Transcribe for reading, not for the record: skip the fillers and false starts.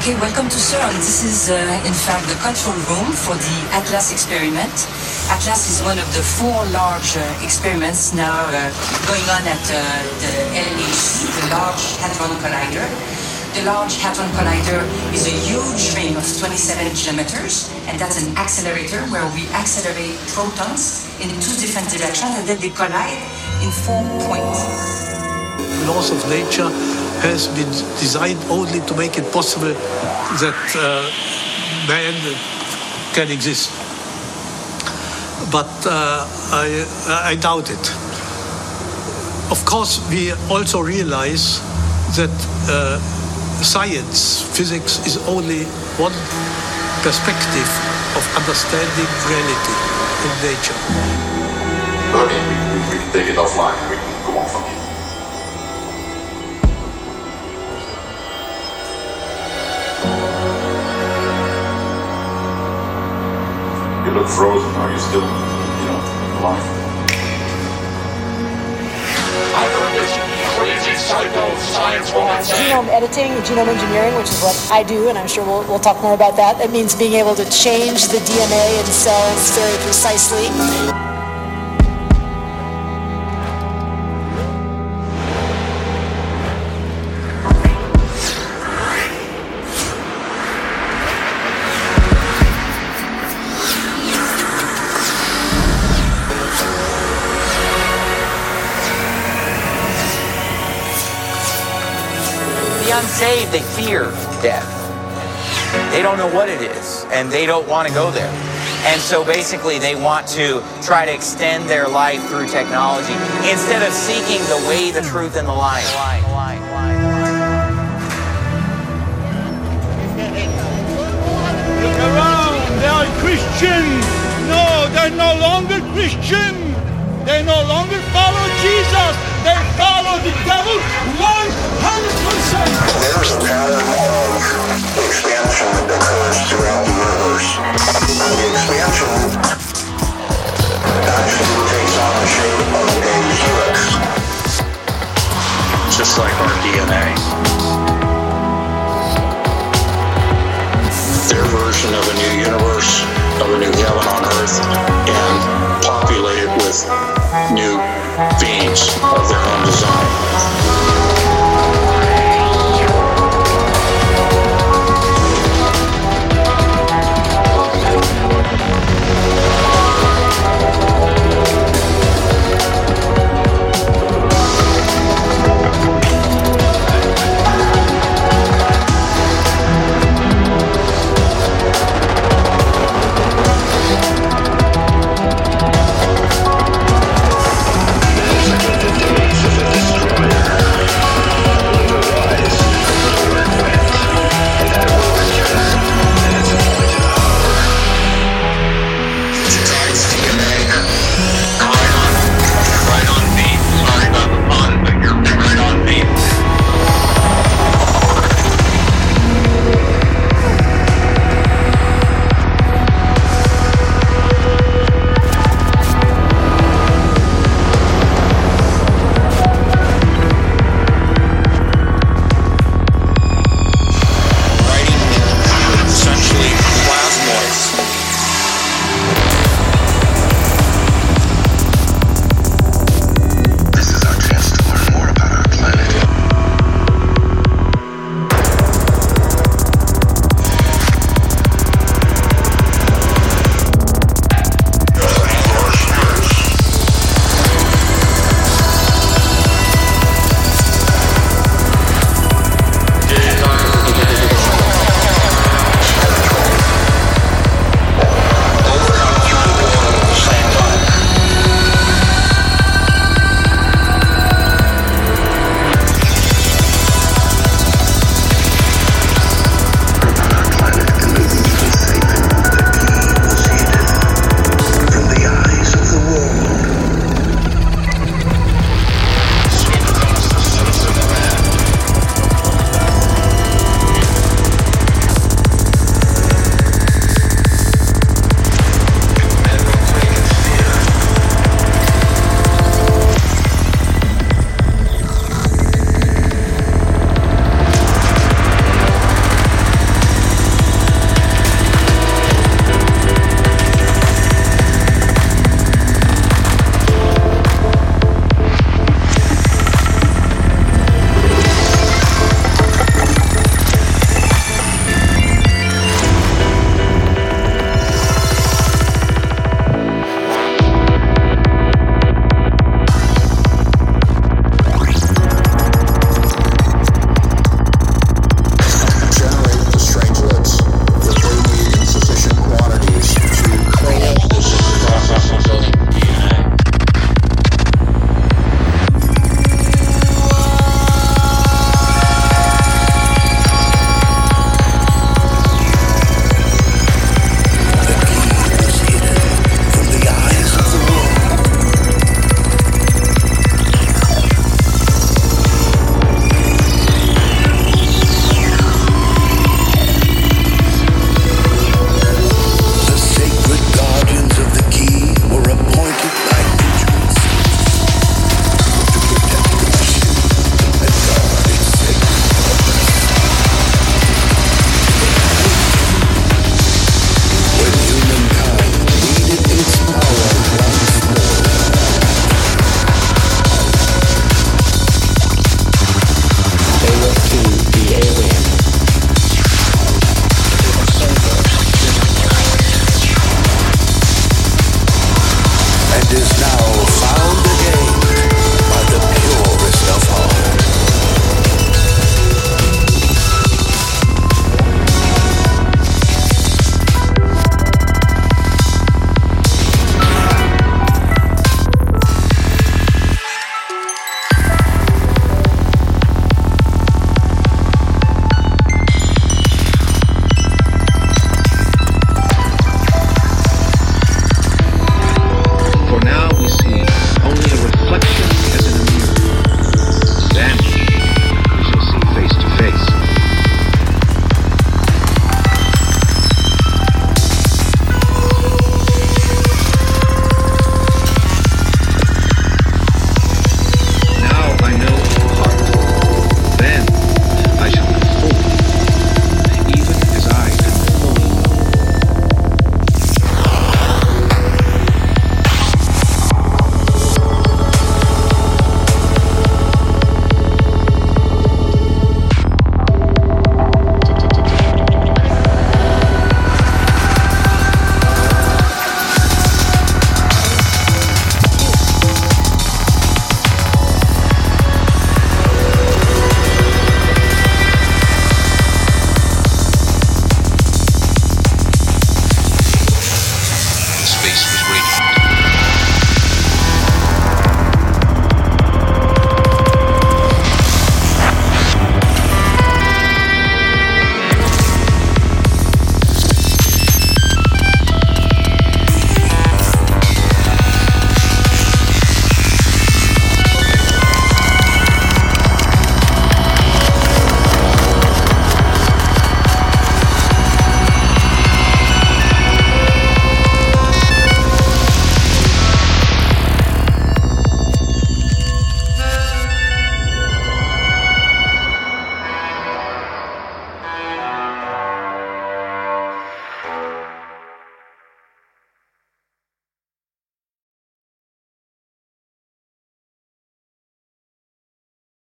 Okay, welcome to CERN. This is, in fact, the control room for the ATLAS experiment. ATLAS is one of the 4 large experiments now going on at the LHC, the Large Hadron Collider. The Large Hadron Collider is a huge ring of 27 kilometers, and that's an accelerator where we accelerate protons in 2 different directions, and then they collide in 4 points. Laws of nature has been designed only to make it possible that man can exist. But I doubt it. Of course, we also realize that science, physics, is only one perspective of understanding reality in nature. Okay, we can take it offline. We can go on from here. You look frozen. Are you still, alive? I heard this crazy psycho science woman say. Genome editing, genome engineering, which is what I do, and I'm sure we'll talk more about that. It means being able to change the DNA in cells very precisely. Unsaved, they fear death. They don't know what it is, and they don't want to go there. And so basically they want to try to extend their life through technology instead of seeking the way, the truth, and the light. Look around, they are Christian. No, they're no longer Christian. They no longer follow Jesus. They follow the devil 100%. There's a pattern of expansion that occurs throughout the universe. The expansion actually takes on the shape of a helix. Just like our DNA. Their version of a new universe, of a new heaven on earth, and populated with new beings of their own design.